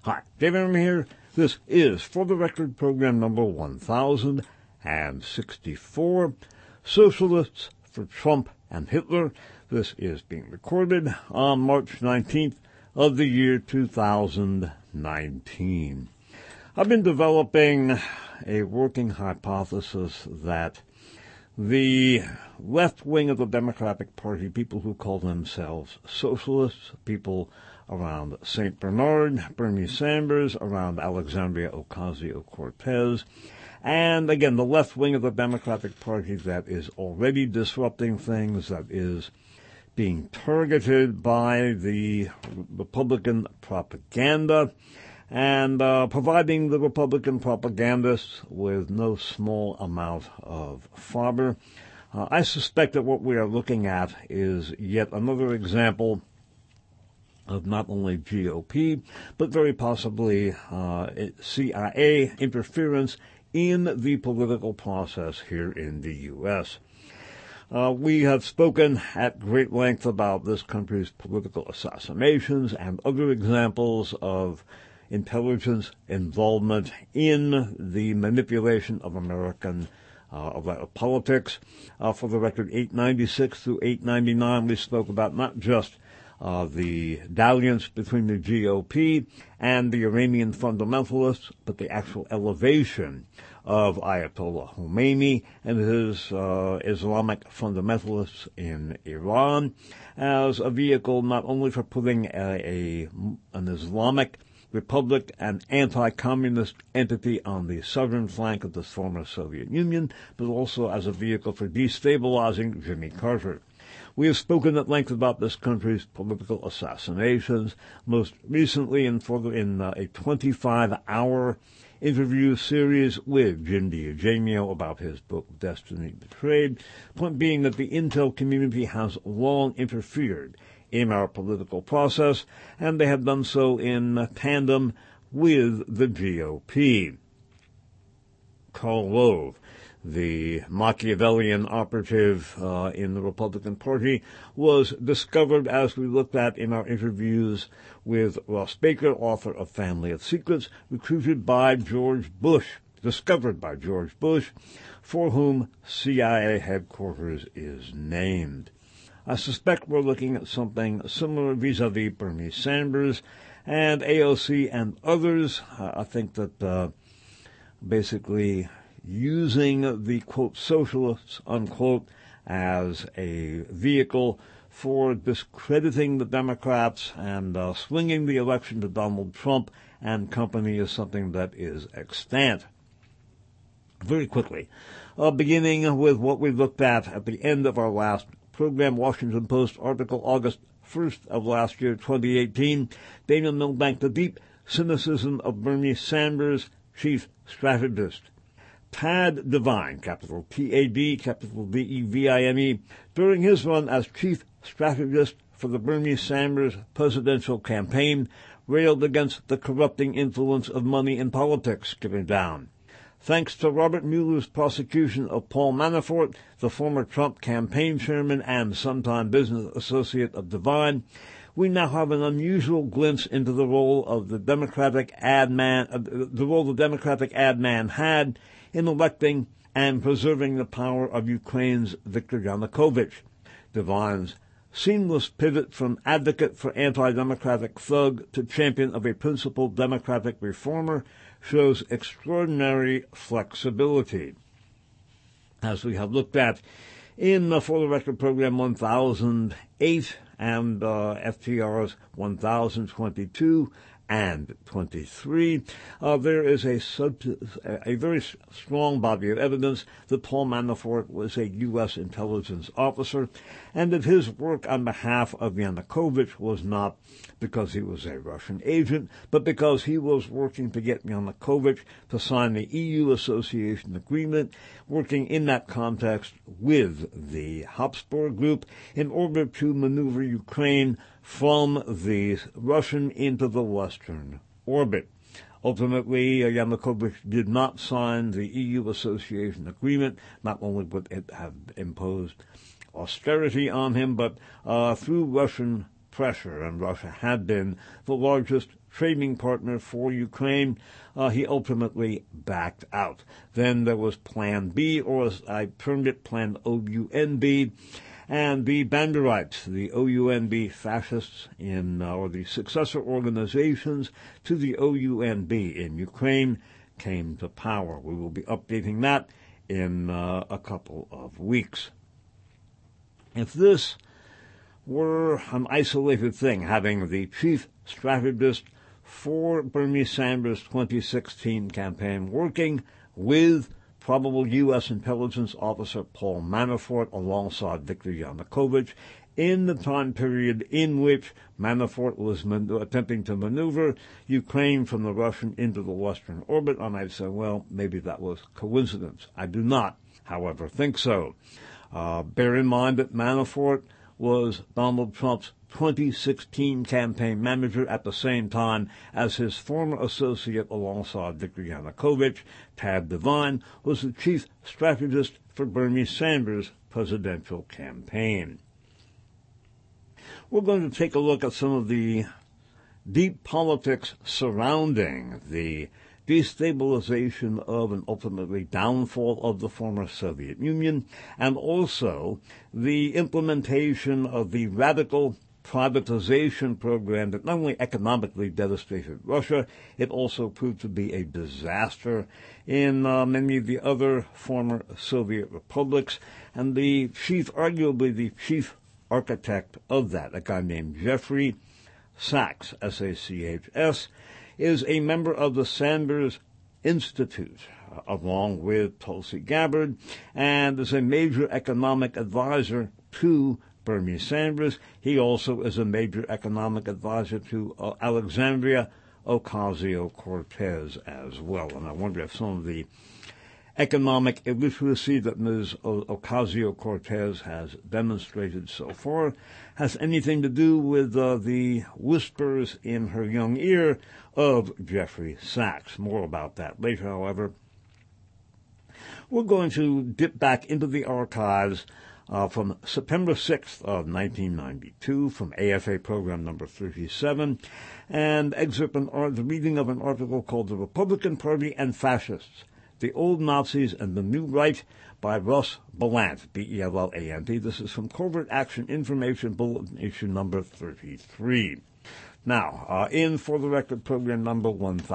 Hi, David Herman here. This is For the Record program number 1064, Socialists for Trump and Hitler. This is being recorded on March 19th of the year 2019. I've been developing a working hypothesis that the left wing of the Democratic Party, people who call themselves socialists, people around St. Bernard, Bernie Sanders, around Alexandria Ocasio-Cortez, and again, the left wing of the Democratic Party that is already disrupting things, that is being targeted by the Republican propaganda, and providing the Republican propagandists with no small amount of fodder. I suspect that what we are looking at is yet another example of not only GOP, but very possibly CIA interference in the political process here in the U.S. We have spoken at great length about this country's political assassinations and other examples of intelligence involvement in the manipulation of American politics. For the record, 896 through 899, we spoke about not just the dalliance between the GOP and the Iranian fundamentalists, but the actual elevation of Ayatollah Khomeini and his Islamic fundamentalists in Iran as a vehicle not only for putting an Islamic republic, an anti-communist entity on the southern flank of the former Soviet Union, but also as a vehicle for destabilizing Jimmy Carter. We have spoken at length about this country's political assassinations, most recently in a 25-hour interview series with Jim DiEugenio about his book, Destiny Betrayed. Point being that the intel community has long interfered in our political process, and they have done so in tandem with the GOP. Karl Rove, the Machiavellian operative in the Republican Party, was discovered, as we looked at in our interviews with Ross Baker, author of Family of Secrets, recruited by George Bush, discovered by George Bush, for whom CIA headquarters is named. I suspect we're looking at something similar vis-a-vis Bernie Sanders and AOC and others. I think that basically using the, quote, socialists, unquote, as a vehicle for discrediting the Democrats and swinging the election to Donald Trump and company is something that is extant. Very quickly, beginning with what we looked at the end of our last program, Washington Post article, August 1st of last year, 2018, Daniel Milbank, the deep cynicism of Bernie Sanders, chief strategist. Tad Devine, capital T-A-D, capital D-E-V-I-N-E, during his run as chief strategist for the Bernie Sanders presidential campaign, railed against the corrupting influence of money in politics, giving down. Thanks to Robert Mueller's prosecution of Paul Manafort, the former Trump campaign chairman and sometime business associate of Devine, we now have an unusual glimpse into the role of the Democratic ad man had in electing and preserving the power of Ukraine's Viktor Yanukovych. Devine's seamless pivot from advocate for anti-democratic thug to champion of a principled democratic reformer shows extraordinary flexibility. As we have looked at in the For the Record program 1008 and FTRs 1022 and 23, there is a very strong body of evidence that Paul Manafort was a U.S. intelligence officer, and that his work on behalf of Yanukovych was not because he was a Russian agent, but because he was working to get Yanukovych to sign the EU association agreement, working in that context with the Habsburg Group in order to maneuver Ukraine from the Russian into the Western orbit. Ultimately, Yanukovych did not sign the EU association agreement. Not only would it have imposed austerity on him, but through Russian pressure, and Russia had been the largest trading partner for Ukraine, he ultimately backed out. Then there was Plan B, or as I termed it, Plan OUNB, and the Banderites, the OUNB fascists or the successor organizations to the OUNB in Ukraine, came to power. We will be updating that in a couple of weeks. If this were an isolated thing, having the chief strategist for Bernie Sanders' 2016 campaign working with probable U.S. intelligence officer Paul Manafort alongside Viktor Yanukovych in the time period in which Manafort was attempting to maneuver Ukraine from the Russian into the Western orbit, and I'd say, well, maybe that was coincidence. I do not, however, think so. Bear in mind that Manafort was Donald Trump's 2016 campaign manager at the same time as his former associate alongside Viktor Yanukovych, Tad Devine, was the chief strategist for Bernie Sanders' presidential campaign. We're going to take a look at some of the deep politics surrounding the destabilization of and ultimately downfall of the former Soviet Union, and also the implementation of the radical privatization program that not only economically devastated Russia, it also proved to be a disaster in many of the other former Soviet republics, and arguably the chief architect of that, a guy named Jeffrey Sachs, S-A-C-H-S, is a member of the Sanders Institute, along with Tulsi Gabbard, and is a major economic advisor to Bernie Sanders. He also is a major economic advisor to Alexandria Ocasio-Cortez as well. And I wonder if some of the economic illiteracy that Ms. Ocasio-Cortez has demonstrated so far has anything to do with the whispers in her young ear of Jeffrey Sachs. More about that later, however. We're going to dip back into the archives from September 6th of 1992 from AFA program number 37, and excerpt the reading of an article called The Republican Party and Fascists, The Old Nazis and the New Right by Russ Bellant, B-E-L-L-A-N-T. This is from Covert Action Information Bulletin issue number 33. Now, in For the Record program number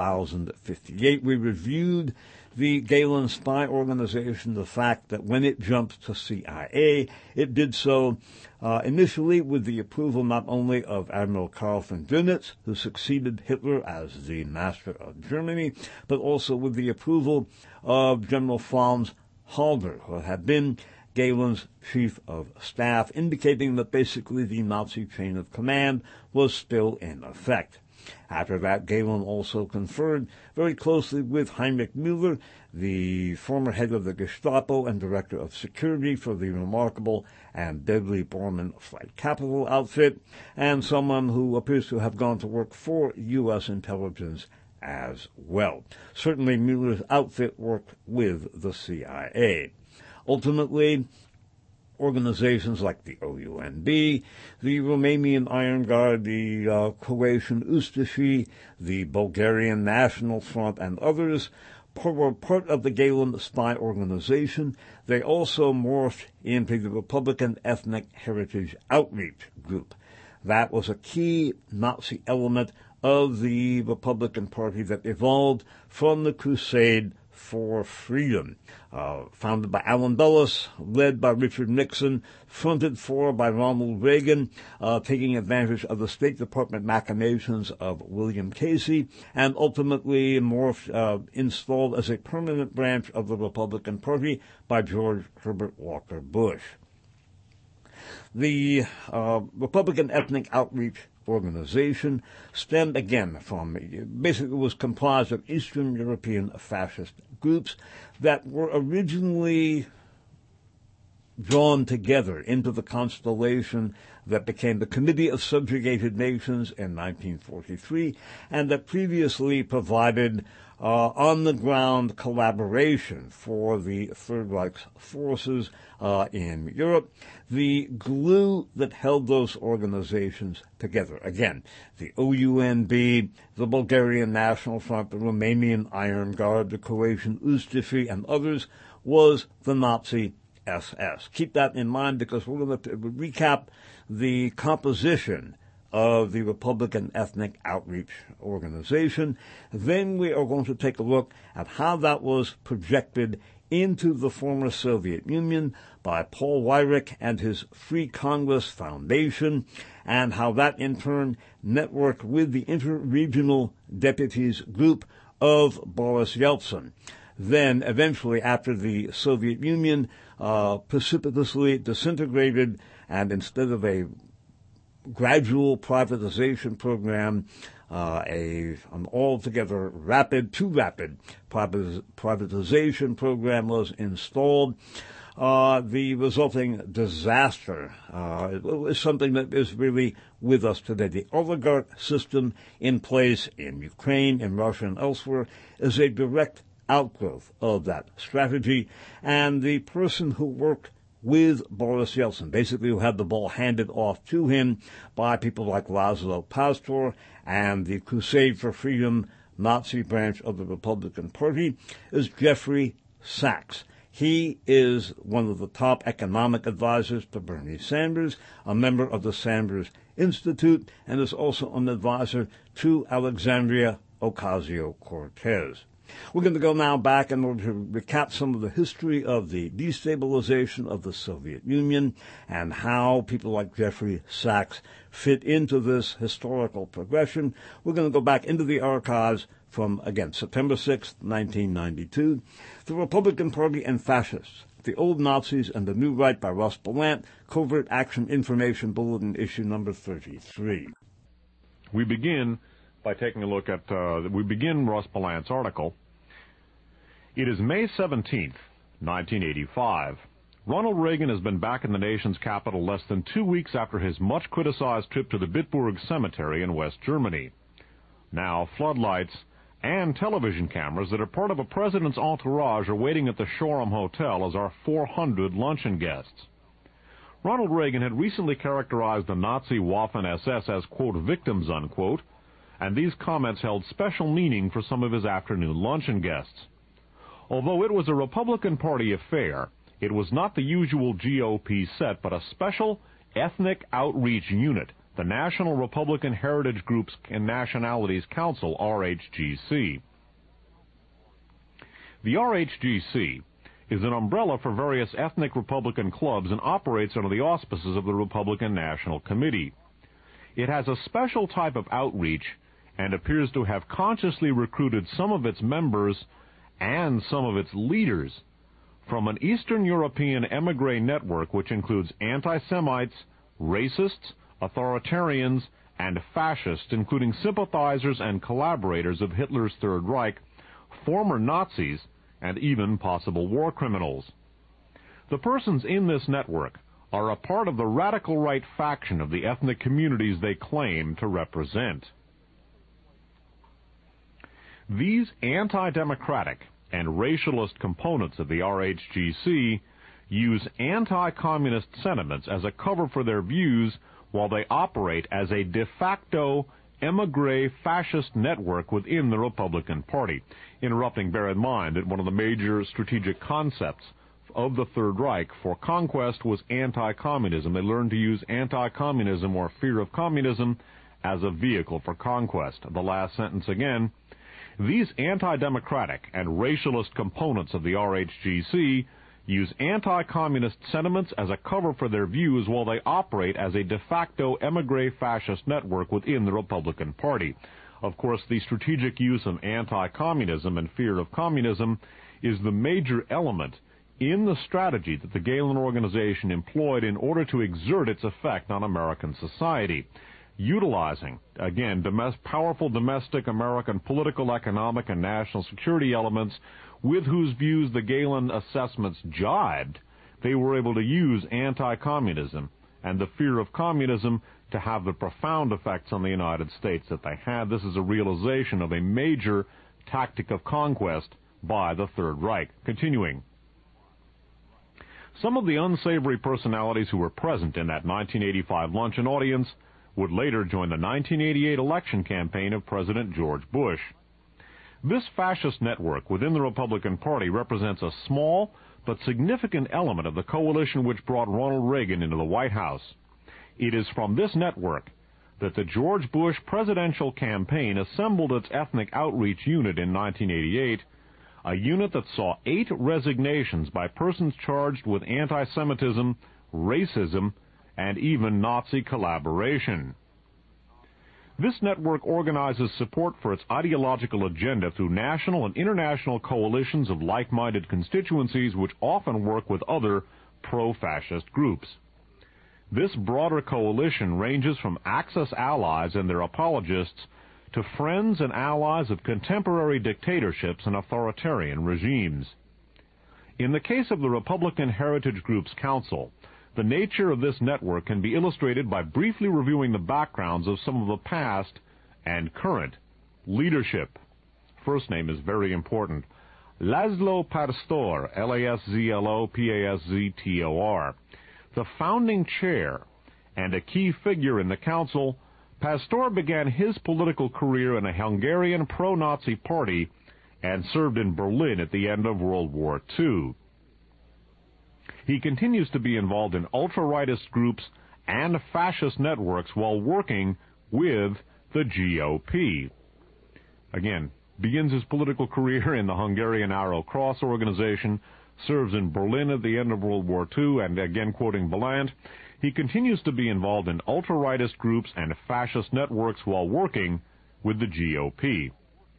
1058, we reviewed the Gehlen spy organization, the fact that when it jumped to CIA, it did so initially with the approval not only of Admiral Karl von Dönitz, who succeeded Hitler as the master of Germany, but also with the approval of General Franz Halder, who had been Gehlen's chief of staff, indicating that basically the Nazi chain of command was still in effect. After that, Gehlen also conferred very closely with Heinrich Müller, the former head of the Gestapo and director of security for the remarkable and deadly Bormann flight capital outfit, and someone who appears to have gone to work for U.S. intelligence as well. Certainly, Müller's outfit worked with the CIA. Ultimately, organizations like the OUNB, the Romanian Iron Guard, the Croatian Ustashi, the Bulgarian National Front, and others were part of the Gehlen spy organization. They also morphed into the Republican Ethnic Heritage Outreach Group. That was a key Nazi element of the Republican Party that evolved from the Crusade for Freedom, founded by Allen Dulles, led by Richard Nixon, fronted for by Ronald Reagan, taking advantage of the State Department machinations of William Casey, and ultimately installed as a permanent branch of the Republican Party by George Herbert Walker Bush. The Republican Ethnic Outreach Organization stemmed again from, basically was comprised of Eastern European fascist groups that were originally drawn together into the constellation that became the Committee of Subjugated Nations in 1943, and that previously provided on-the-ground collaboration for the Third Reich's forces in Europe, the glue that held those organizations together. Again, the OUNB, the Bulgarian National Front, the Romanian Iron Guard, the Croatian Ustashi, and others, was the Nazi SS. Keep that in mind because we're going to recap the composition of the Republican Ethnic Outreach Organization. Then we are going to take a look at how that was projected into the former Soviet Union by Paul Weyrich and his Free Congress Foundation, and how that in turn networked with the Interregional Deputies Group of Boris Yeltsin. Then, eventually, after the Soviet Union precipitously disintegrated, and instead of a gradual privatization program, an altogether too rapid privatization program was installed. The resulting disaster is something that is really with us today. The oligarch system in place in Ukraine, in Russia, and elsewhere is a direct outgrowth of that strategy, and the person who worked with Boris Yeltsin, basically who had the ball handed off to him by people like Laszlo Pastor and the Crusade for Freedom Nazi branch of the Republican Party, is Jeffrey Sachs. He is one of the top economic advisors to Bernie Sanders, a member of the Sanders Institute, and is also an advisor to Alexandria Ocasio-Cortez. We're going to go now back in order to recap some of the history of the destabilization of the Soviet Union and how people like Jeffrey Sachs fit into this historical progression. We're going to go back into the archives from, again, September 6, 1992. The Republican Party and Fascists, the Old Nazis and the New Right by Russ Belant, Covert Action Information Bulletin, issue number 33. We begin by taking a look at, we begin Russ Belant's article. It is May 17th, 1985. Ronald Reagan has been back in the nation's capital less than 2 weeks after his much-criticized trip to the Bitburg Cemetery in West Germany. Now, floodlights and television cameras that are part of a president's entourage are waiting at the Shoreham Hotel as our 400 luncheon guests. Ronald Reagan had recently characterized the Nazi Waffen-SS as, quote, victims, unquote, and these comments held special meaning for some of his afternoon luncheon guests. Although it was a Republican Party affair, it was not the usual GOP set, but a special ethnic outreach unit, the National Republican Heritage Groups and Nationalities Council, RHGC. The RHGC is an umbrella for various ethnic Republican clubs and operates under the auspices of the Republican National Committee. It has a special type of outreach and appears to have consciously recruited some of its members and some of its leaders from an Eastern European emigre network which includes anti-Semites, racists, authoritarians, and fascists, including sympathizers and collaborators of Hitler's Third Reich, former Nazis, and even possible war criminals. The persons in this network are a part of the radical right faction of the ethnic communities they claim to represent. These anti-democratic and racialist components of the RHGC use anti-communist sentiments as a cover for their views while they operate as a de facto emigre fascist network within the Republican Party. Interrupting, bear in mind that one of the major strategic concepts of the Third Reich for conquest was anti-communism. They learned to use anti-communism or fear of communism as a vehicle for conquest. The last sentence again. These anti-democratic and racialist components of the RHGC use anti-communist sentiments as a cover for their views while they operate as a de facto emigre fascist network within the Republican Party. Of course, the strategic use of anti-communism and fear of communism is the major element in the strategy that the Gehlen Organization employed in order to exert its effect on American society. Utilizing, again, powerful domestic American political, economic, and national security elements with whose views the Gehlen assessments jibed, they were able to use anti-communism and the fear of communism to have the profound effects on the United States that they had. This is a realization of a major tactic of conquest by the Third Reich. Continuing. Some of the unsavory personalities who were present in that 1985 luncheon audience would later join the 1988 election campaign of President George Bush. This fascist network within the Republican Party represents a small but significant element of the coalition which brought Ronald Reagan into the White House. It is from this network that the George Bush presidential campaign assembled its ethnic outreach unit in 1988, a unit that saw 8 resignations by persons charged with anti-Semitism, racism, and even Nazi collaboration. This network organizes support for its ideological agenda through national and international coalitions of like-minded constituencies which often work with other pro-fascist groups. This broader coalition ranges from Axis allies and their apologists to friends and allies of contemporary dictatorships and authoritarian regimes. In the case of the Republican Heritage Groups Council, the nature of this network can be illustrated by briefly reviewing the backgrounds of some of the past and current leadership. First name is very important. Laszlo Pastor, L-A-S-Z-L-O-P-A-S-Z-T-O-R. The founding chair and a key figure in the council, Pastor began his political career in a Hungarian pro-Nazi party and served in Berlin at the end of World War II. He continues to be involved in ultra-rightist groups and fascist networks while working with the GOP. Again, begins his political career in the Hungarian Arrow Cross organization, serves in Berlin at the end of World War II, and again quoting Ballant, he continues to be involved in ultra-rightist groups and fascist networks while working with the GOP.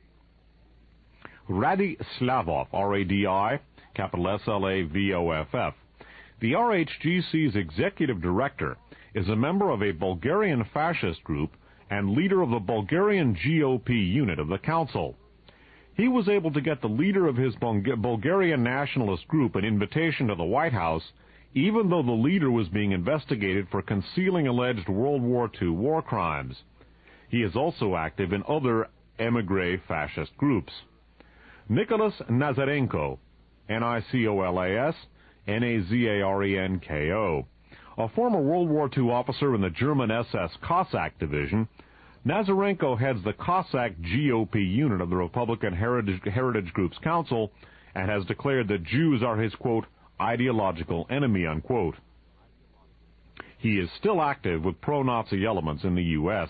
Radi Slavov, R-A-D-I, capital S-L-A-V-O-F-F. The RHGC's executive director is a member of a Bulgarian fascist group and leader of the Bulgarian GOP unit of the council. He was able to get the leader of his Bulgarian nationalist group an invitation to the White House, even though the leader was being investigated for concealing alleged World War II war crimes. He is also active in other émigré fascist groups. Nicholas Nazarenko, Nicolas Nazarenko, a former World War II officer in the German SS Cossack Division, Nazarenko heads the Cossack GOP unit of the Republican Heritage Groups Council and has declared that Jews are his, quote, ideological enemy, unquote. He is still active with pro-Nazi elements in the U.S.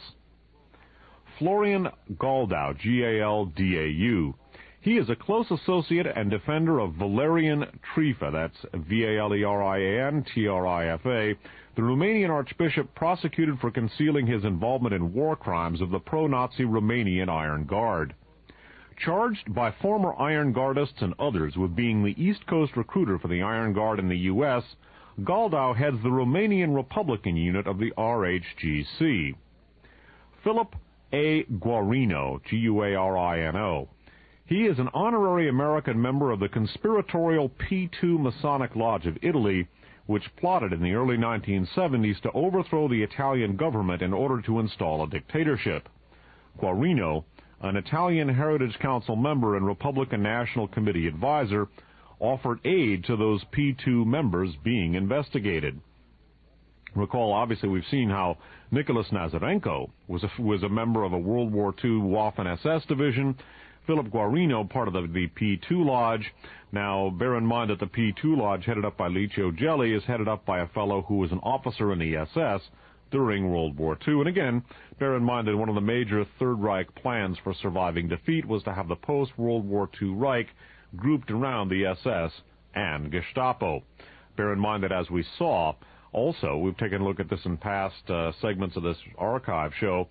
Florian Galdau, G-A-L-D-A-U. He is a close associate and defender of Valerian Trifa, that's Valerian Trifa, the Romanian archbishop prosecuted for concealing his involvement in war crimes of the pro-Nazi Romanian Iron Guard. Charged by former Iron Guardists and others with being the East Coast recruiter for the Iron Guard in the U.S., Galdau heads the Romanian Republican unit of the RHGC. Philip A. Guarino, G-U-A-R-I-N-O. He is an honorary American member of the conspiratorial P2 Masonic Lodge of Italy, which plotted in the early 1970s to overthrow the Italian government in order to install a dictatorship. Guarino, an Italian Heritage Council member and Republican National Committee advisor, offered aid to those P2 members being investigated. Recall, obviously, we've seen how Nicholas Nazarenko was a member of a World War II Waffen-SS division. Philip Guarino, part of the P2 Lodge. Now, bear in mind that the P2 Lodge, headed up by Licio Gelli, is headed up by a fellow who was an officer in the SS during World War II. And again, bear in mind that one of the major Third Reich plans for surviving defeat was to have the post-World War II Reich grouped around the SS and Gestapo. Bear in mind that, as we saw, also, we've taken a look at this in past segments of this archive show,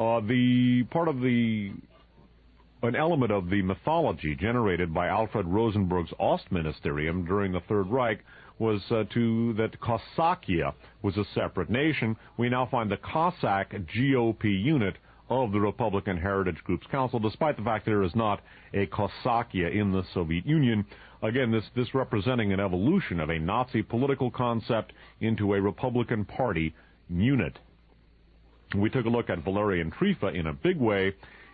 an element of the mythology generated by Alfred Rosenberg's Ostministerium during the Third Reich was that Cossacia was a separate nation. We now find the Cossack GOP unit of the Republican Heritage Groups Council, despite the fact there is not a Cossacia in the Soviet Union. Again, this representing an evolution of a Nazi political concept into a Republican Party unit. We took a look at Valerian Trifa in a big way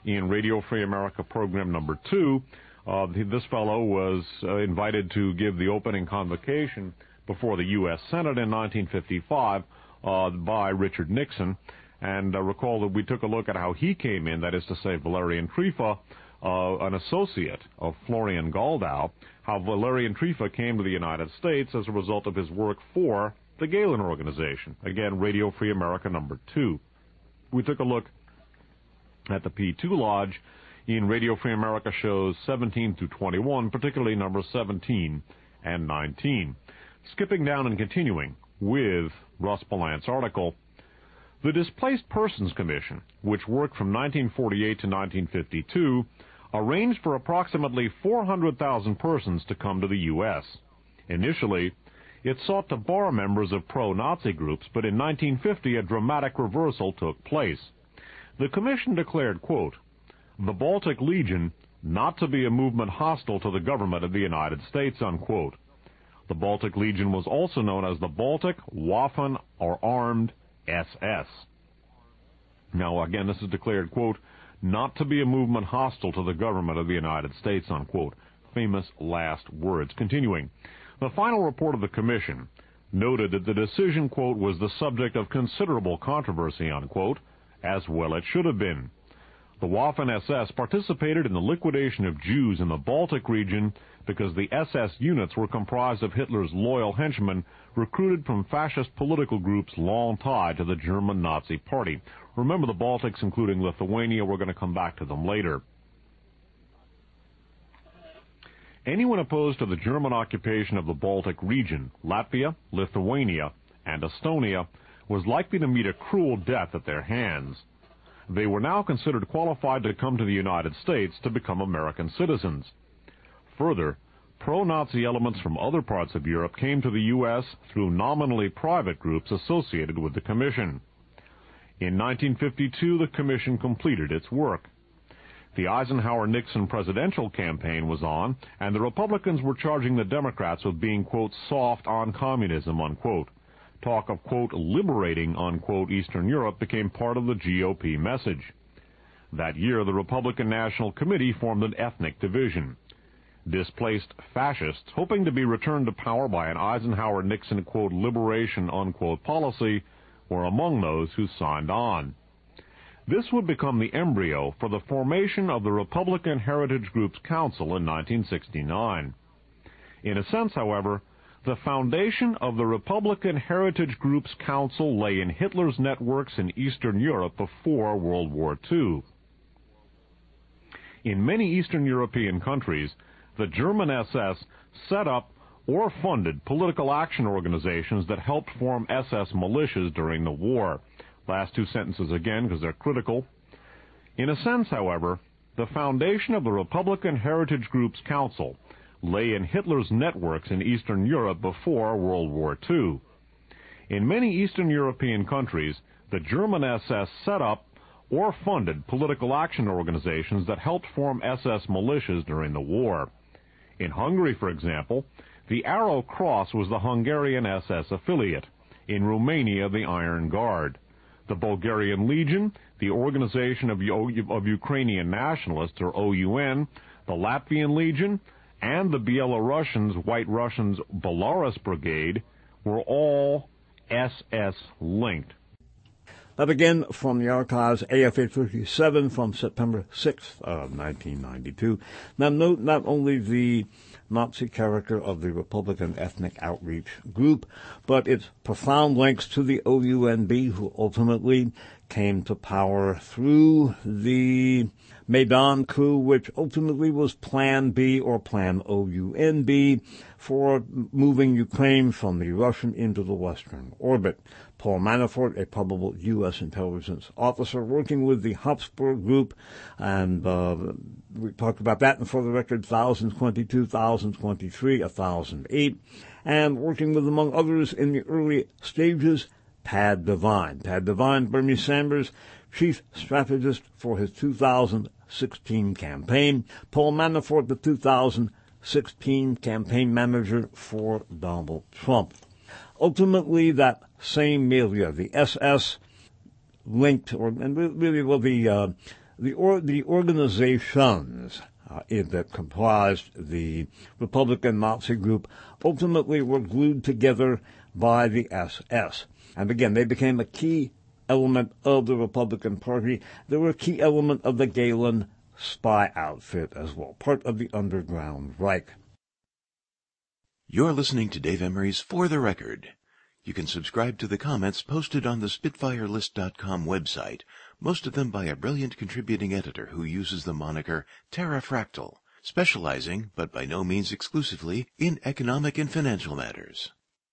in Radio Free America program number 2. This fellow was invited to give the opening convocation before the U.S. Senate in 1955 by Richard Nixon. And recall that we took a look at how he came in, that is to say Valerian Trifa, an associate of Florian Goldau, how Valerian Trifa came to the United States as a result of his work for the Galen Organization. Again, Radio Free America number 2. We took a look at the P2 Lodge in Radio Free America shows 17 through 21, particularly numbers 17 and 19. Skipping down and continuing with Russ Ballant's article, the Displaced Persons Commission, which worked from 1948 to 1952, arranged for approximately 400,000 persons to come to the U.S. Initially, it sought to bar members of pro-Nazi groups, but in 1950 a dramatic reversal took place. The commission declared, quote, the Baltic Legion not to be a movement hostile to the government of the United States, unquote. The Baltic Legion was also known as the Baltic Waffen or Armed SS. Now, again, this is declared, quote, not to be a movement hostile to the government of the United States, unquote. Famous last words. Continuing, the final report of the commission noted that the decision, quote, was the subject of considerable controversy, unquote, as well it should have been. The Waffen-SS participated in the liquidation of Jews in the Baltic region because the SS units were comprised of Hitler's loyal henchmen recruited from fascist political groups long tied to the German Nazi Party. Remember the Baltics, including Lithuania. We're going to come back to them later. Anyone opposed to the German occupation of the Baltic region, Latvia, Lithuania, and Estonia, was likely to meet a cruel death at their hands. They were now considered qualified to come to the United States to become American citizens. Further, pro-Nazi elements from other parts of Europe came to the U.S. through nominally private groups associated with the Commission. In 1952, the Commission completed its work. The Eisenhower-Nixon presidential campaign was on, and the Republicans were charging the Democrats with being, quote, soft on communism, unquote. Talk of, quote, liberating, unquote, Eastern Europe became part of the GOP message. That year, the Republican National Committee formed an ethnic division. Displaced fascists, hoping to be returned to power by an Eisenhower-Nixon, quote, liberation, unquote, policy, were among those who signed on. This would become the embryo for the formation of the Republican Heritage Groups Council in 1969. In a sense, however, the foundation of the Republican Heritage Groups Council lay in Hitler's networks in Eastern Europe before World War II. In many Eastern European countries, the German SS set up or funded political action organizations that helped form SS militias during the war. Last two sentences again because they're critical. In a sense, however, the foundation of the Republican Heritage Groups Council lay in Hitler's networks in Eastern Europe before World War II. In many Eastern European countries, the German SS set up or funded political action organizations that helped form SS militias during the war. In Hungary, for example, the Arrow Cross was the Hungarian SS affiliate. In Romania, the Iron Guard. The Bulgarian Legion, the Organization of Ukrainian Nationalists, or OUN, the Latvian Legion, and the Belarusians, White Russians' Belarus Brigade were all SS-linked. That again from the archives, AFA 37 from September 6th of 1992. Now note not only the Nazi character of the Republican Ethnic Outreach Group, but its profound links to the OUNB, who ultimately came to power through the Maidan coup, which ultimately was Plan B or Plan OUNB for moving Ukraine from the Russian into the Western orbit. Paul Manafort, a probable U.S. intelligence officer working with the Habsburg Group, and we talked about that, and for the record, 1022, 1023, 1008, and working with, among others, in the early stages, Tad Devine. Tad Devine, Bernie Sanders, chief strategist for his 2016 campaign. Paul Manafort, the 2016 campaign manager for Donald Trump. Ultimately, that same milieu, the SS linked, and really, well, the The organizations that comprised the Republican Nazi group ultimately were glued together by the SS. And again, they became a key element of the Republican Party. They were a key element of the Gehlen spy outfit as well, part of the underground Reich. You're listening to Dave Emery's For the Record. You can subscribe to the comments posted on the SpitfireList.com website, most of them by a brilliant contributing editor who uses the moniker Terrafractal, specializing, but by no means exclusively, in economic and financial matters.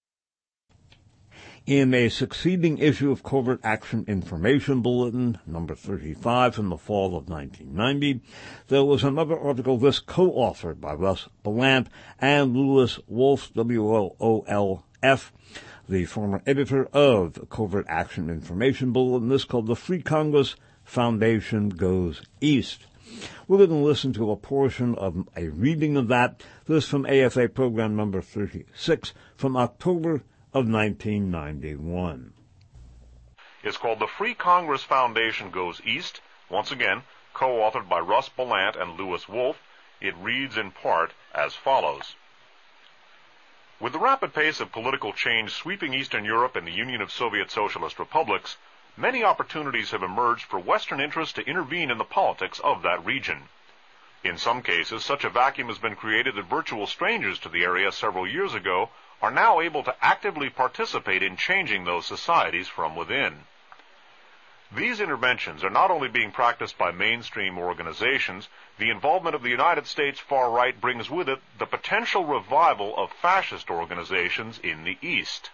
In a succeeding issue of Covert Action Information Bulletin, number 35 from the fall of 1990, there was another article, this co-authored by Russ Belant and Lewis Wolf, W-O-O-L-F, the former editor of Covert Action Information Bulletin. This called The Free Congress Foundation Goes East. We're going to listen to a portion of a reading of that. This from AFA program number 36 from October of 1991. It's called The Free Congress Foundation Goes East, once again, co-authored by Russ Belant and Lewis Wolf. It reads in part as follows. With the rapid pace of political change sweeping Eastern Europe and the Union of Soviet Socialist Republics, many opportunities have emerged for Western interests to intervene in the politics of that region. In some cases, such a vacuum has been created that virtual strangers to the area several years ago are now able to actively participate in changing those societies from within. These interventions are not only being practiced by mainstream organizations, the involvement of the United States far right brings with it the potential revival of fascist organizations in the East.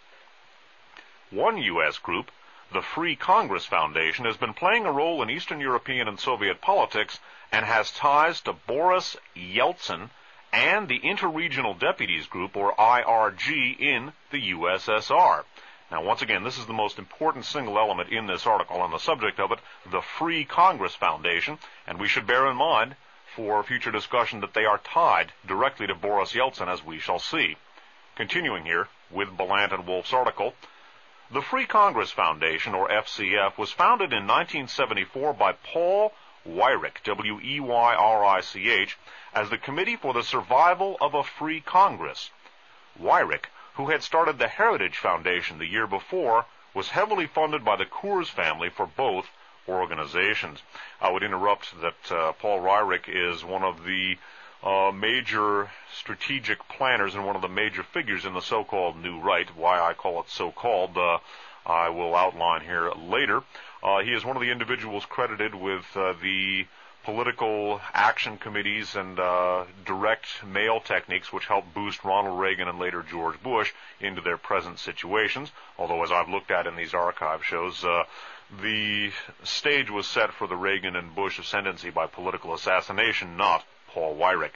One U.S. group, the Free Congress Foundation, has been playing a role in Eastern European and Soviet politics and has ties to Boris Yeltsin and the Interregional Deputies Group, or IRG, in the USSR. Now, once again, this is the most important single element in this article on the subject of it, the Free Congress Foundation, and we should bear in mind for future discussion that they are tied directly to Boris Yeltsin, as we shall see. Continuing here with Belant and Wolf's article, the Free Congress Foundation, or FCF, was founded in 1974 by Paul Weyrich, W-E-Y-R-I-C-H, as the Committee for the Survival of a Free Congress. Weyrich, who had started the Heritage Foundation the year before, was heavily funded by the Coors family for both organizations. I would interrupt that Paul Weyrich is one of the major strategic planners and one of the major figures in the so-called New Right. Why I call it so-called, I will outline here later. He is one of the individuals credited with the political action committees and direct mail techniques which helped boost Ronald Reagan and later George Bush into their present situations, although as I've looked at in these archive shows, the stage was set for the Reagan and Bush ascendancy by political assassination, not Paul Weyrich.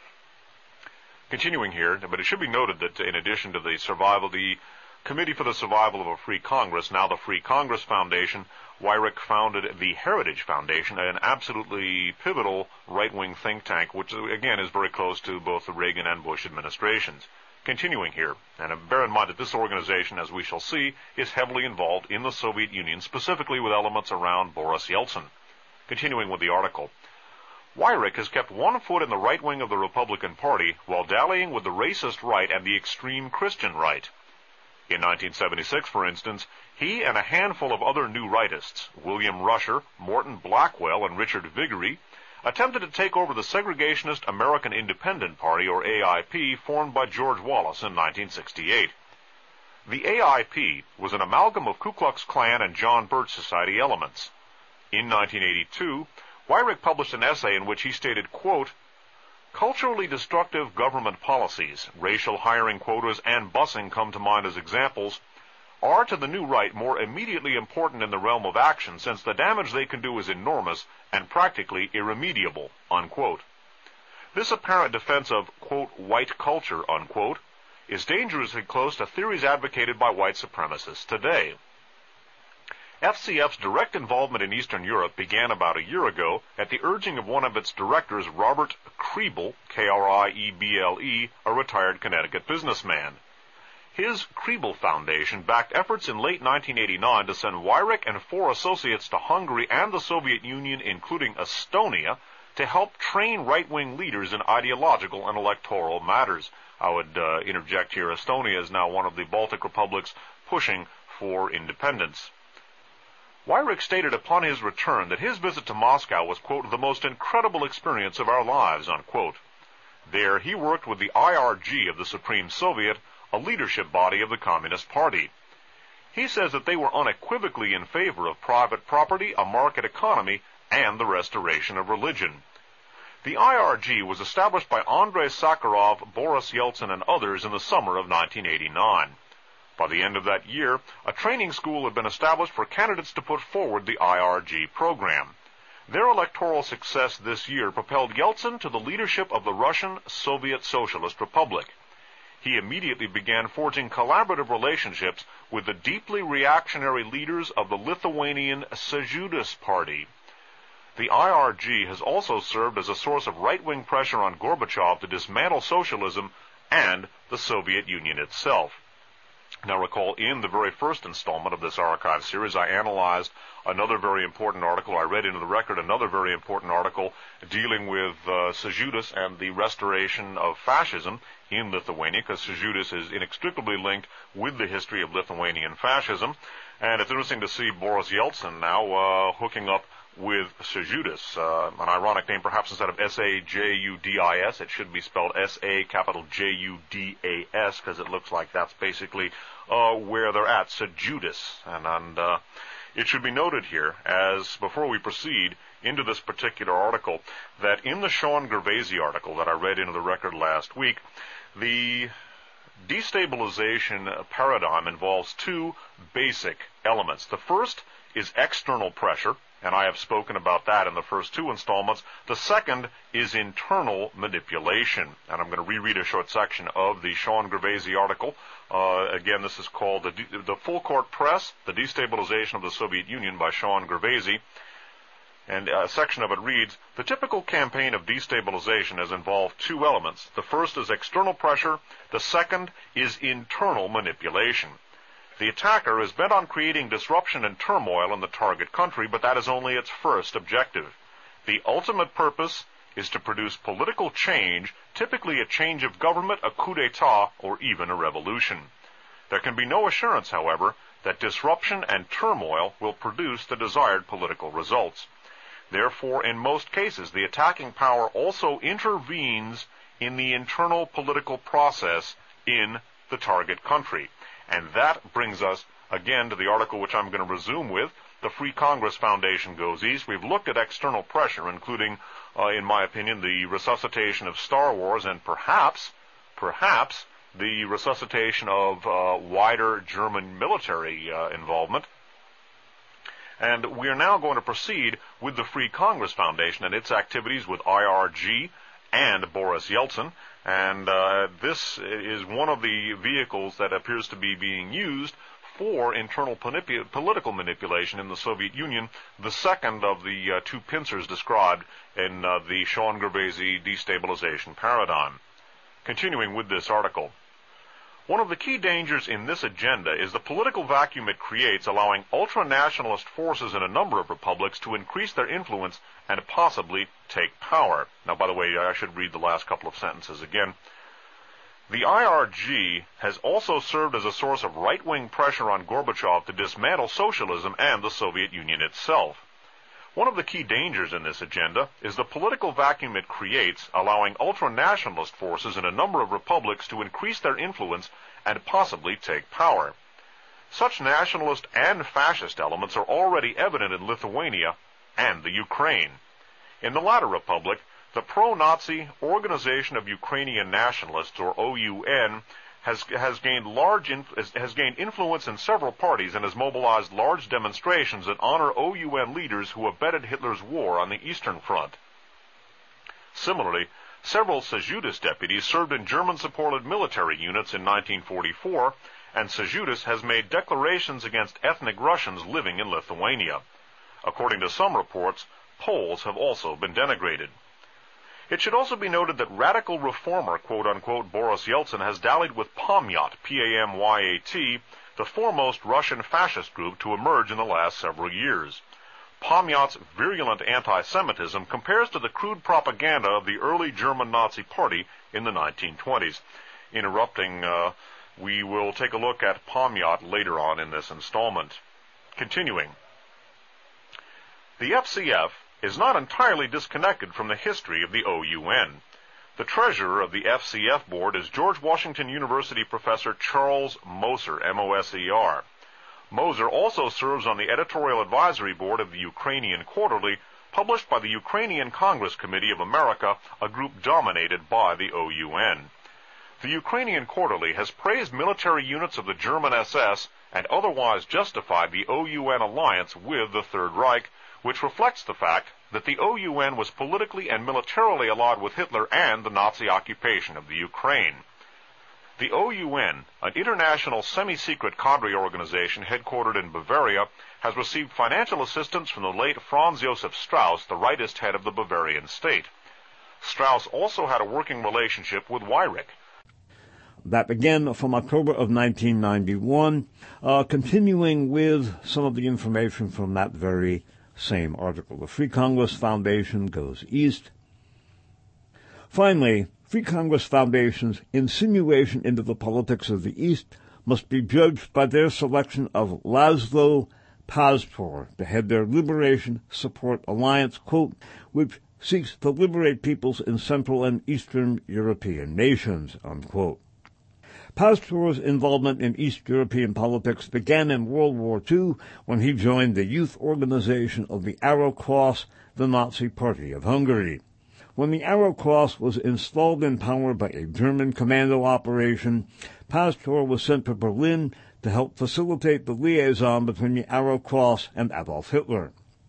Continuing here, but it should be noted that in addition to the Committee for the Survival of a Free Congress, now the Free Congress Foundation, Weyrich founded the Heritage Foundation, an absolutely pivotal right-wing think tank, which again is very close to both the Reagan and Bush administrations. Continuing here, and bear in mind that this organization, as we shall see, is heavily involved in the Soviet Union, specifically with elements around Boris Yeltsin. Continuing with the article, Weyrich has kept one foot in the right wing of the Republican Party while dallying with the racist right and the extreme Christian right. In 1976, for instance, he and a handful of other new rightists, William Rusher, Morton Blackwell, and Richard Viguerie, attempted to take over the segregationist American Independent Party, or AIP, formed by George Wallace in 1968. The AIP was an amalgam of Ku Klux Klan and John Birch Society elements. In 1982, Weyrich published an essay in which he stated, quote, "Culturally destructive government policies, racial hiring quotas, and busing come to mind as examples, are to the new right more immediately important in the realm of action since the damage they can do is enormous and practically irremediable," unquote. This apparent defense of, quote, white culture, unquote, is dangerously close to theories advocated by white supremacists today. FCF's direct involvement in Eastern Europe began about a year ago at the urging of one of its directors, Robert Kriebel, K-R-I-E-B-L-E, a retired Connecticut businessman. His Kriebel Foundation backed efforts in late 1989 to send Weyrich and 4 associates to Hungary and the Soviet Union, including Estonia, to help train right-wing leaders in ideological and electoral matters. I would interject here, Estonia is now one of the Baltic republics pushing for independence. Weyrich stated upon his return that his visit to Moscow was, quote, the most incredible experience of our lives, unquote. There he worked with the IRG of the Supreme Soviet, a leadership body of the Communist Party. He says that they were unequivocally in favor of private property, a market economy, and the restoration of religion. The IRG was established by Andrei Sakharov, Boris Yeltsin, and others in the summer of 1989. By the end of that year, a training school had been established for candidates to put forward the IRG program. Their electoral success this year propelled Yeltsin to the leadership of the Russian Soviet Socialist Republic. He immediately began forging collaborative relationships with the deeply reactionary leaders of the Lithuanian Sąjūdis Party. The IRG has also served as a source of right-wing pressure on Gorbachev to dismantle socialism and the Soviet Union itself. Now recall, in the very first installment of this archive series, I analyzed another very important article. I read into the record another very important article dealing with Sąjūdis and the restoration of fascism in Lithuania, because Sąjūdis is inextricably linked with the history of Lithuanian fascism. And it's interesting to see Boris Yeltsin now hooking up with Sąjūdis, an ironic name perhaps. Instead of S-A-J-U-D-I-S, it should be spelled S-A-J-U-D-A-S, because it looks like that's basically where they're at, Sąjūdis. And it should be noted here, as before we proceed into this particular article, that in the Sean Gervasi article that I read into the record last week, the destabilization paradigm involves 2 basic elements. The first is external pressure, and I have spoken about that in the first 2 installments. The second is internal manipulation, and I'm going to reread a short section of the Sean Gervasi article. Again, this is called the Full Court Press, The Destabilization of the Soviet Union by Sean Gervasi. And a section of it reads, the typical campaign of destabilization has involved 2 elements. The first is external pressure. The second is internal manipulation. The attacker is bent on creating disruption and turmoil in the target country, but that is only its first objective. The ultimate purpose is to produce political change, typically a change of government, a coup d'etat, or even a revolution. There can be no assurance, however, that disruption and turmoil will produce the desired political results. Therefore, in most cases, the attacking power also intervenes in the internal political process in the target country. And that brings us, again, to the article which I'm going to resume with. The Free Congress Foundation goes east. We've looked at external pressure, including, in my opinion, the resuscitation of Star Wars and perhaps the resuscitation of wider German military involvement. And we are now going to proceed with the Free Congress Foundation and its activities with IRG and Boris Yeltsin. And this is one of the vehicles that appears to be being used for internal political manipulation in the Soviet Union, the second of the 2 pincers described in the Sean Gervasi destabilization paradigm. Continuing with this article. One of the key dangers in this agenda is the political vacuum it creates, allowing ultra-nationalist forces in a number of republics to increase their influence and possibly take power. Now, by the way, I should read the last couple of sentences again. The IRG has also served as a source of right-wing pressure on Gorbachev to dismantle socialism and the Soviet Union itself. One of the key dangers in this agenda is the political vacuum it creates, allowing ultra-nationalist forces in a number of republics to increase their influence and possibly take power. Such nationalist and fascist elements are already evident in Lithuania and the Ukraine. In the latter republic, the pro-Nazi Organization of Ukrainian Nationalists, or OUN, has gained influence in several parties and has mobilized large demonstrations that honor OUN leaders who abetted Hitler's war on the Eastern Front. Similarly, several Sąjūdis deputies served in German-supported military units in 1944, and Sąjūdis has made declarations against ethnic Russians living in Lithuania. According to some reports, Poles have also been denigrated. It should also be noted that radical reformer, quote-unquote, Boris Yeltsin has dallied with Pamyat, P-A-M-Y-A-T, the foremost Russian fascist group to emerge in the last several years. Pamyat's virulent anti-Semitism compares to the crude propaganda of the early German Nazi Party in the 1920s. We will take a look at Pamyat later on in this installment. Continuing. The FCF is not entirely disconnected from the history of the OUN. The treasurer of the FCF board is George Washington University professor Charles Moser, M-O-S-E-R. Moser also serves on the editorial advisory board of the Ukrainian Quarterly, published by the Ukrainian Congress Committee of America, a group dominated by the OUN. The Ukrainian Quarterly has praised military units of the German SS and otherwise justified the OUN alliance with the Third Reich, which reflects the fact that the OUN was politically and militarily allied with Hitler and the Nazi occupation of the Ukraine. The OUN, an international semi-secret cadre organization headquartered in Bavaria, has received financial assistance from the late Franz Josef Strauss, the rightist head of the Bavarian state. Strauss also had a working relationship with Weyrich. That began from October of 1991, continuing with some of the information from that very same article. The Free Congress Foundation goes east. Finally, Free Congress Foundation's insinuation into the politics of the East must be judged by their selection of Laszlo Pastor to head their Liberation Support Alliance, quote, which seeks to liberate peoples in Central and Eastern European nations, unquote. Pastor's involvement in East European politics began in World War II when he joined the youth organization of the Arrow Cross, the Nazi Party of Hungary. When the Arrow Cross was installed in power by a German commando operation, Pastor was sent to Berlin to help facilitate the liaison between the Arrow Cross and Adolf Hitler.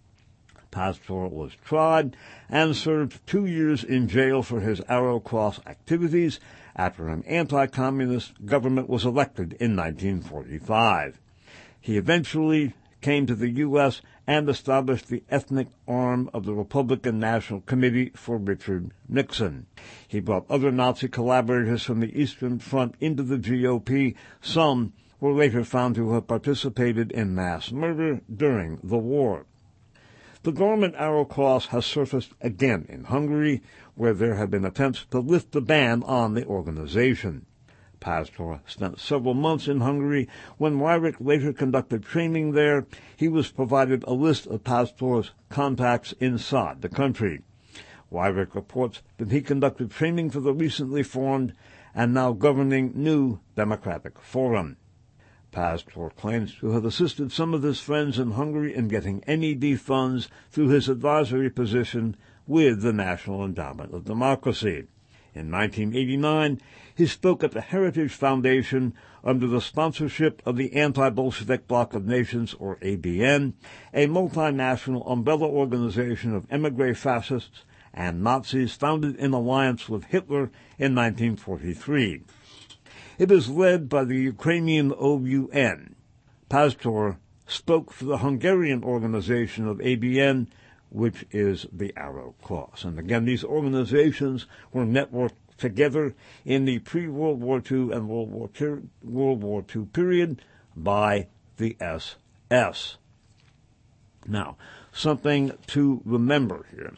Pastor was tried and served 2 years in jail for his Arrow Cross activities after an anti-communist government was elected in 1945. He eventually came to the U.S. and established the ethnic arm of the Republican National Committee for Richard Nixon. He brought other Nazi collaborators from the Eastern Front into the GOP. Some were later found to have participated in mass murder during the war. The dormant Arrow Cross has surfaced again in Hungary, where there have been attempts to lift the ban on the organization. Pastor spent several months in Hungary. When Weyrich later conducted training there, he was provided a list of Pastor's contacts inside the country. Weyrich reports that he conducted training for the recently formed and now governing New Democratic Forum. Pastor claims to have assisted some of his friends in Hungary in getting NED funds through his advisory position with the National Endowment of Democracy. In 1989, he spoke at the Heritage Foundation under the sponsorship of the Anti-Bolshevik Bloc of Nations, or ABN, a multinational umbrella organization of émigré fascists and Nazis founded in alliance with Hitler in 1943. It is led by the Ukrainian OUN. Pastor spoke for the Hungarian organization of ABN, which is the Arrow Cross. And again, these organizations were networked together in the pre-World War II and World War II period by the SS. Now, something to remember here.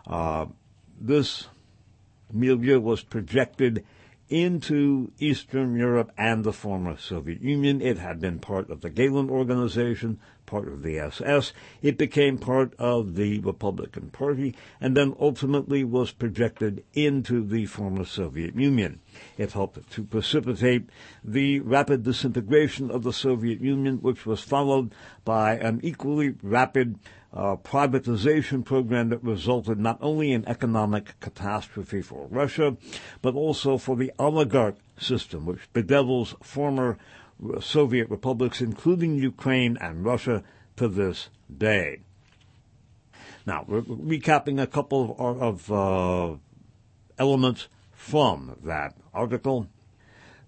This milieu was projected into Eastern Europe and the former Soviet Union. It had been part of the Gehlen Organization, part of the SS. It became part of the Republican Party, and then ultimately was projected into the former Soviet Union. It helped to precipitate the rapid disintegration of the Soviet Union, which was followed by an equally rapid privatization program that resulted not only in economic catastrophe for Russia, but also for the oligarch system, which bedevils former Soviet republics, including Ukraine and Russia, to this day. Now, we're recapping a couple of elements from that article.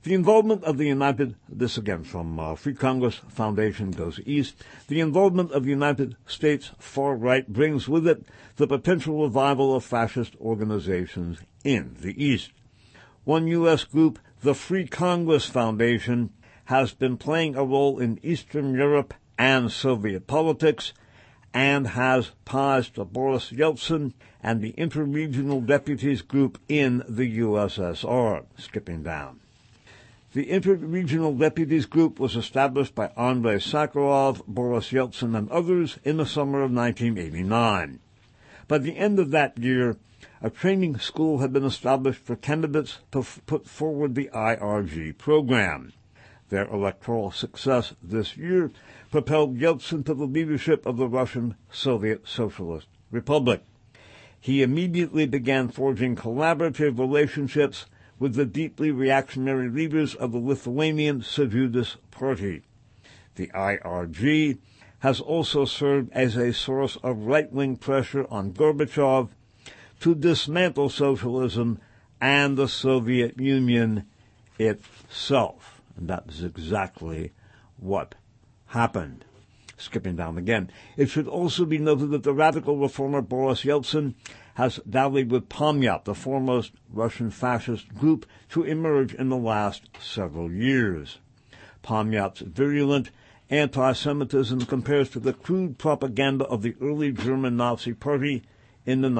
The involvement of the United, this again from Free Congress Foundation goes east, the involvement of the United States far right brings with it the potential revival of fascist organizations in the East. One U.S. group, the Free Congress Foundation, has been playing a role in Eastern Europe and Soviet politics and has ties to Boris Yeltsin and the Interregional Deputies Group in the USSR. Skipping down. The Interregional Deputies Group was established by Andrei Sakharov, Boris Yeltsin, and others in the summer of 1989. By the end of that year, a training school had been established for candidates to put forward the IRG program. Their electoral success this year propelled Yeltsin to the leadership of the Russian Soviet Socialist Republic. He immediately began forging collaborative relationships with the deeply reactionary leaders of the Lithuanian Sąjūdis Party. The IRG has also served as a source of right-wing pressure on Gorbachev to dismantle socialism and the Soviet Union itself. And that is exactly what happened. Skipping down again. It should also be noted that the radical reformer Boris Yeltsin has dallied with Pomyat, the foremost Russian fascist group to emerge in the last several years. Pomyat's virulent anti-Semitism compares to the crude propaganda of the early German Nazi Party in the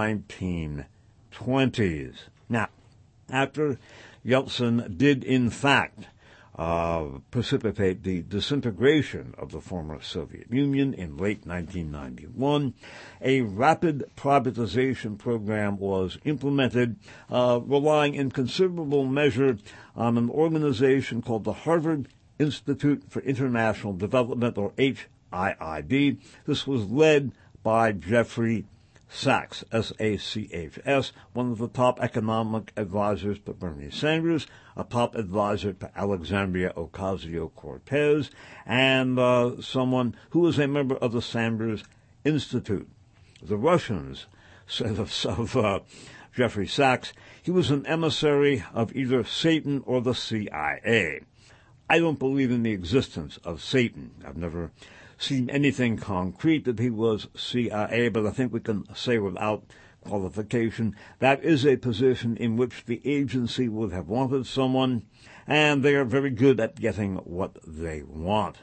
1920s. Now, after Yeltsin did in fact precipitate the disintegration of the former Soviet Union in late 1991, a rapid privatization program was implemented, relying in considerable measure on an organization called the Harvard Institute for International Development, or HIID. This was led by Jeffrey Sachs, S-A-C-H-S, one of the top economic advisors to Bernie Sanders, a top advisor to Alexandria Ocasio-Cortez, and someone who was a member of the Sanders Institute. The Russians said of Jeffrey Sachs, he was an emissary of either Satan or the CIA. I don't believe in the existence of Satan. I've never seen anything concrete that he was CIA, but I think we can say without qualification that is a position in which the agency would have wanted someone, and they are very good at getting what they want.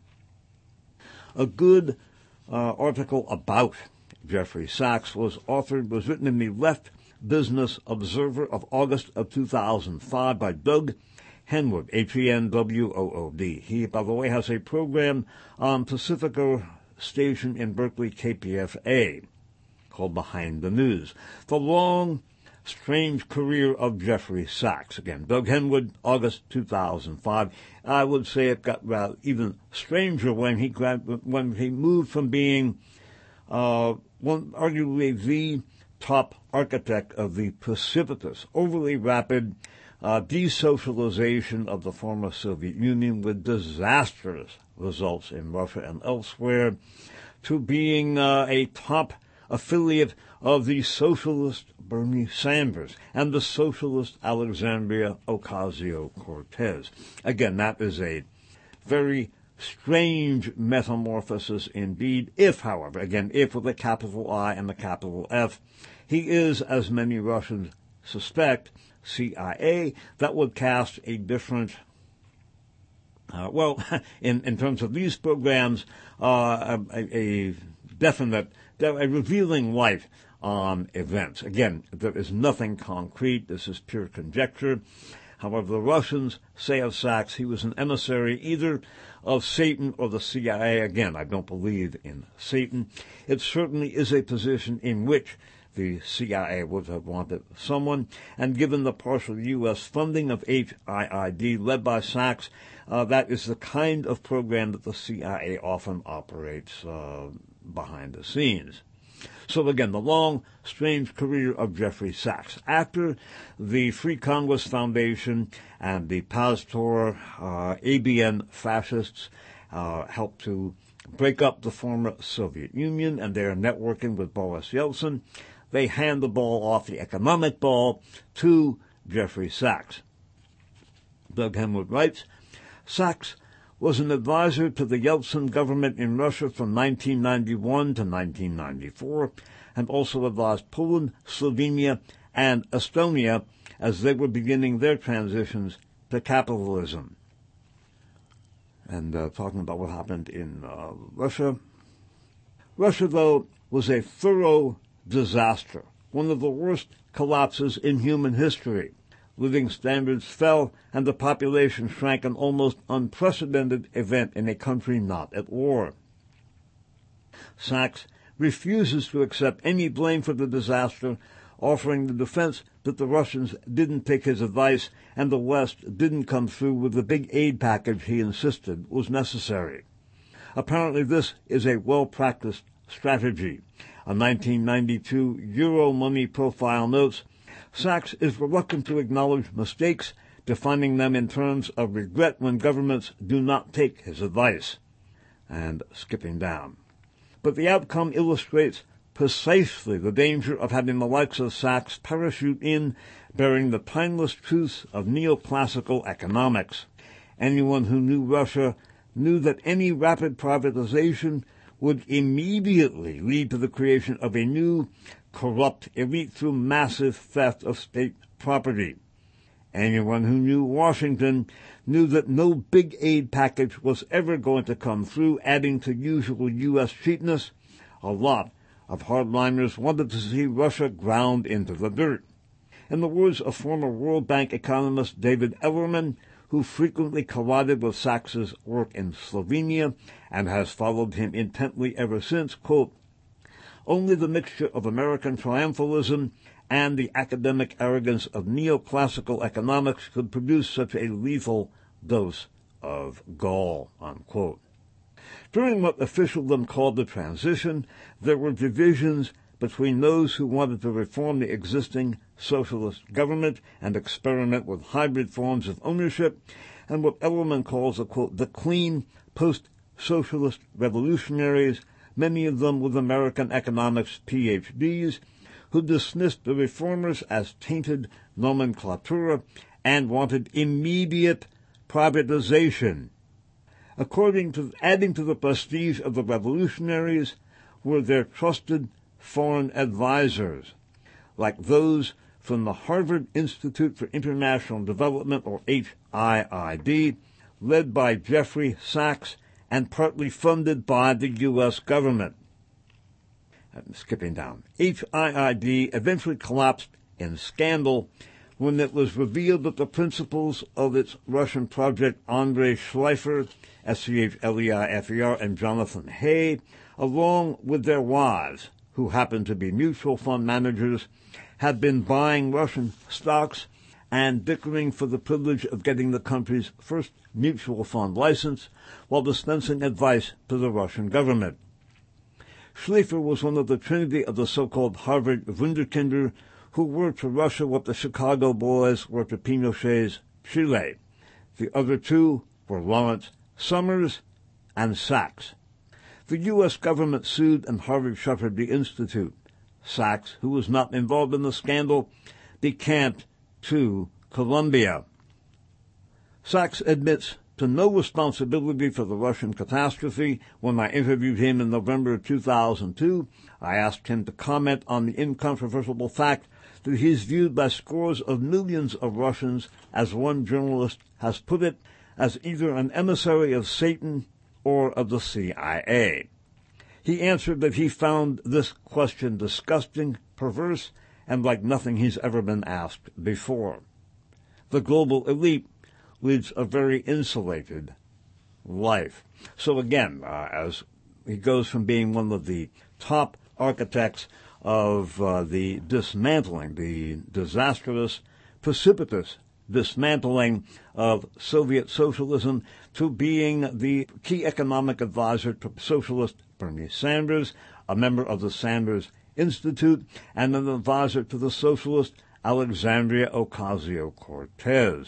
A good article about Jeffrey Sachs was written in the Left Business Observer of August of 2005 by Doug Henwood, Henwood. He, by the way, has a program on Pacifica station in Berkeley, KPFA, called Behind the News. The long, strange career of Jeffrey Sachs. Again, Doug Henwood, August 2005. I would say it got even stranger when he moved from being arguably the top architect of the precipitous, overly rapid desocialization of the former Soviet Union with disastrous results in Russia and elsewhere, to being a top affiliate of the socialist Bernie Sanders and the socialist Alexandria Ocasio-Cortez. Again, that is a very strange metamorphosis indeed, if, however, again, if with a capital I and a capital F, he is, as many Russians suspect, CIA. That would cast a different, in terms of these programs, a definite, a revealing light on events. Again, there is nothing concrete. This is pure conjecture. However, the Russians say of Sachs he was an emissary either of Satan or the CIA. Again, I don't believe in Satan. It certainly is a position in which the CIA would have wanted someone, and given the partial U.S. funding of HIID led by Sachs, that is the kind of program that the CIA often operates behind the scenes. So again, the long, strange career of Jeffrey Sachs. After the Free Congress Foundation and the Pastor ABN fascists helped to break up the former Soviet Union, and they are networking with Boris Yeltsin, they hand the ball off, the economic ball, to Jeffrey Sachs. Doug Henwood writes, Sachs was an advisor to the Yeltsin government in Russia from 1991 to 1994, and also advised Poland, Slovenia, and Estonia as they were beginning their transitions to capitalism. And talking about what happened in Russia. Russia, though, was a thorough disaster, one of the worst collapses in human history. Living standards fell, and the population shrank, an almost unprecedented event in a country not at war. Sachs refuses to accept any blame for the disaster, offering the defense that the Russians didn't take his advice and the West didn't come through with the big aid package he insisted was necessary. Apparently this is a well-practiced strategy. A 1992 Euromoney profile notes, Sachs is reluctant to acknowledge mistakes, defining them in terms of regret when governments do not take his advice. And skipping down. But the outcome illustrates precisely the danger of having the likes of Sachs parachute in, bearing the timeless truths of neoclassical economics. Anyone who knew Russia knew that any rapid privatization would immediately lead to the creation of a new, corrupt elite through massive theft of state property. Anyone who knew Washington knew that no big aid package was ever going to come through, adding to usual U.S. cheapness. A lot of hardliners wanted to see Russia ground into the dirt. In the words of former World Bank economist David Ellerman, who frequently collided with Sachs's work in Slovenia and has followed him intently ever since, quote, only the mixture of American triumphalism and the academic arrogance of neoclassical economics could produce such a lethal dose of gall, unquote. During what officialdom called the transition, there were divisions between those who wanted to reform the existing socialist government and experiment with hybrid forms of ownership, and what Ellerman calls, quote, the clean post-socialist revolutionaries, many of them with American economics PhDs, who dismissed the reformers as tainted nomenclatura and wanted immediate privatization. Adding to the prestige of the revolutionaries were their trusted foreign advisors, like those from the Harvard Institute for International Development, or HIID, led by Jeffrey Sachs and partly funded by the U.S. government. I'm skipping down. HIID eventually collapsed in scandal when it was revealed that the principals of its Russian project, Andrei Schleifer, Schleifer, and Jonathan Hay, along with their wives, who happened to be mutual fund managers, had been buying Russian stocks and dickering for the privilege of getting the country's first mutual fund license while dispensing advice to the Russian government. Schleifer was one of the trinity of the so-called Harvard Wunderkinder, who were to Russia what the Chicago Boys were to Pinochet's Chile. The other two were Lawrence Summers and Sachs. The U.S. government sued and Harvard shuttered the institute. Sachs, who was not involved in the scandal, decamped to Colombia. Sachs admits to no responsibility for the Russian catastrophe. When I interviewed him in November 2002, I asked him to comment on the incontrovertible fact that he is viewed by scores of millions of Russians, as one journalist has put it, as either an emissary of Satan or of the CIA. He answered that he found this question disgusting, perverse, and like nothing he's ever been asked before. The global elite leads a very insulated life. So again, as he goes from being one of the top architects of the dismantling, the disastrous, precipitous dismantling of Soviet socialism, to being the key economic advisor to socialist Bernie Sanders, a member of the Sanders Institute, and an advisor to the socialist Alexandria Ocasio-Cortez.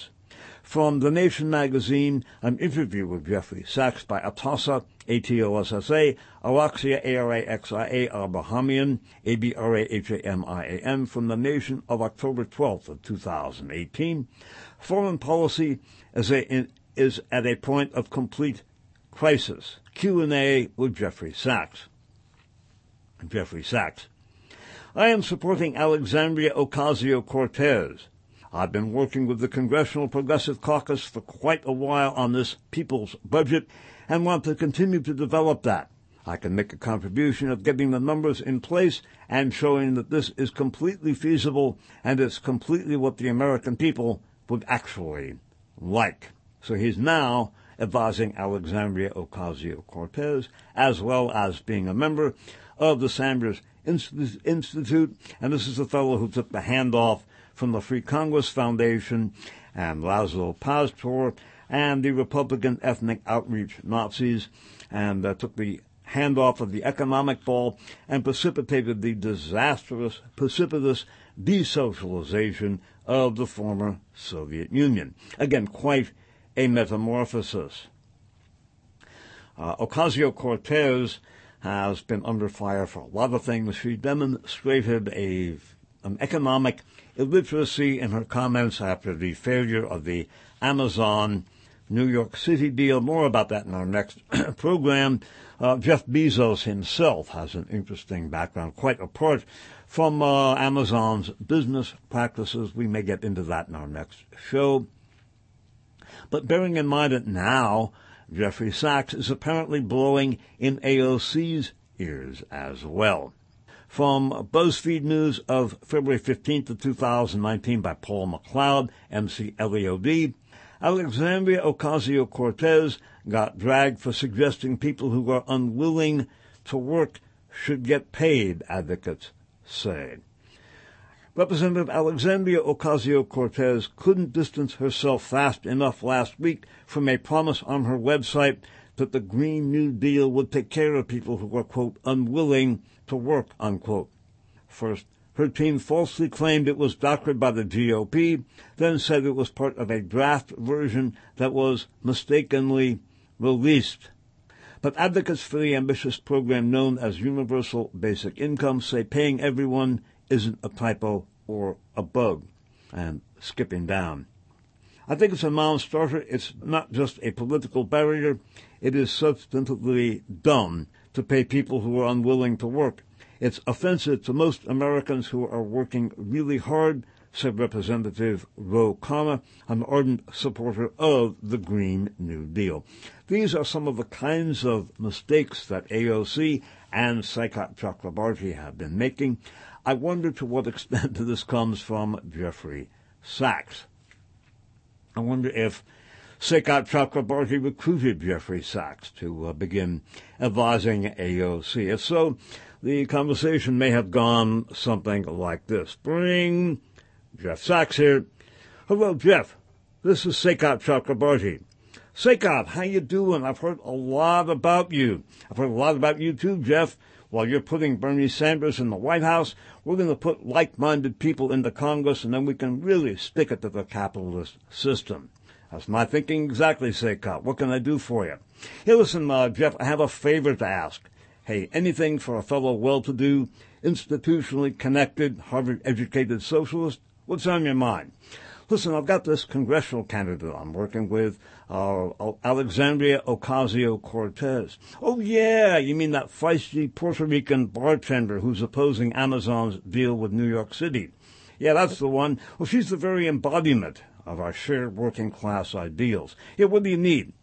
From The Nation magazine, an interview with Jeffrey Sachs by Atossa, A-T-O-S-S-A, Araxia, A-R-A-X-I-A, Abrahamian, A-B-R-A-H-A-M-I-A-N, from The Nation of October 12th of 2018. Foreign policy is at a point of complete crisis. Q&A with Jeffrey Sachs. Jeffrey Sachs. I am supporting Alexandria Ocasio-Cortez. I've been working with the Congressional Progressive Caucus for quite a while on this people's budget and want to continue to develop that. I can make a contribution of getting the numbers in place and showing that this is completely feasible and it's completely what the American people would actually like. So he's now advising Alexandria Ocasio-Cortez, as well as being a member of the Sanders Institute, and this is the fellow who took the handoff from the Free Congress Foundation and Laszlo Pastor and the Republican ethnic outreach Nazis, and took the handoff of the economic ball and precipitated the precipitous desocialization of the former Soviet Union. Again, quite a metamorphosis. Ocasio-Cortez has been under fire for a lot of things. She demonstrated an economic illiteracy in her comments after the failure of the Amazon New York City deal. More about that in our next program. Jeff Bezos himself has an interesting background, quite apart from Amazon's business practices. We may get into that in our next show. But bearing in mind that now Jeffrey Sachs is apparently blowing in AOC's ears as well. From BuzzFeed News of February 15th of 2019 by Paul McLeod, MCLEOD, Alexandria Ocasio-Cortez got dragged for suggesting people who are unwilling to work should get paid, advocates say. Representative Alexandria Ocasio-Cortez couldn't distance herself fast enough last week from a promise on her website that the Green New Deal would take care of people who are, quote, unwilling to work, unquote. First, her team falsely claimed it was doctored by the GOP, then said it was part of a draft version that was mistakenly released. But advocates for the ambitious program known as Universal Basic Income say paying everyone isn't a typo or a bug. And skipping down. I think it's a non-starter. It's not just a political barrier. It is substantively dumb to pay people who are unwilling to work. It's offensive to most Americans who are working really hard, said Representative Ro Khanna, an ardent supporter of the Green New Deal. These are some of the kinds of mistakes that AOC and Saikat Chakrabarti have been making. I wonder to what extent this comes from Jeffrey Sachs. I wonder if Saikat Chakrabarti recruited Jeffrey Sachs to begin advising AOC. If so, the conversation may have gone something like this. Bring Jeff Sachs here. Hello, Jeff. This is Saikat Chakrabarti. Saikat, how you doing? I've heard a lot about you. I've heard a lot about you too, Jeff. While you're putting Bernie Sanders in the White House, we're going to put like-minded people into Congress, and then we can really stick it to the capitalist system. That's my thinking exactly, Saikat. What can I do for you? Hey, listen, Jeff, I have a favor to ask. Hey, anything for a fellow well-to-do, institutionally connected, Harvard-educated socialist? What's on your mind? Listen, I've got this congressional candidate I'm working with, Alexandria Ocasio-Cortez. Oh, yeah, you mean that feisty Puerto Rican bartender who's opposing Amazon's deal with New York City. Yeah, that's the one. Well, she's the very embodiment of our shared working-class ideals. Yeah, what do you need?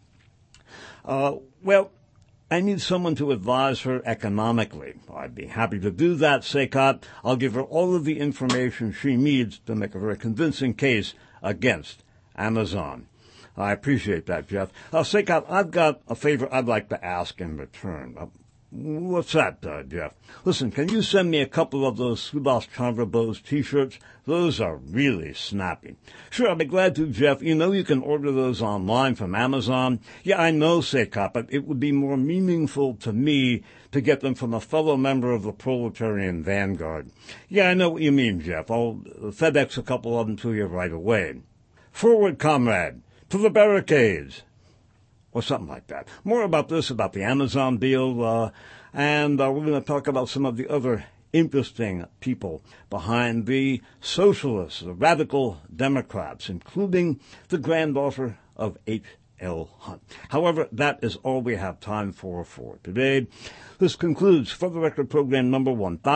Well, I need someone to advise her economically. I'd be happy to do that, Saikat. I'll give her all of the information she needs to make a very convincing case against Amazon. I appreciate that, Jeff. Saikat, I've got a favor I'd like to ask in return. What's that, Jeff? Listen, can you send me a couple of those Subhash Chandra Bose T-shirts? Those are really snappy. Sure, I'll be glad to, Jeff. You know you can order those online from Amazon. Yeah, I know, Saikat, but it would be more meaningful to me to get them from a fellow member of the proletarian vanguard. Yeah, I know what you mean, Jeff. I'll FedEx a couple of them to you right away. Forward, comrade, to the barricades, or something like that. More about this, about the Amazon deal, and we're going to talk about some of the other interesting people behind the socialists, the radical Democrats, including the granddaughter of H.L. Hunt. However, that is all we have time for today. This concludes For the Record program number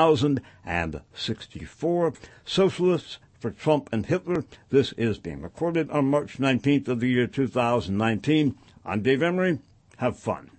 1064, Socialists for Trump and Hitler. This is being recorded on March 19th of the year 2019. I'm Dave Emery. Have fun.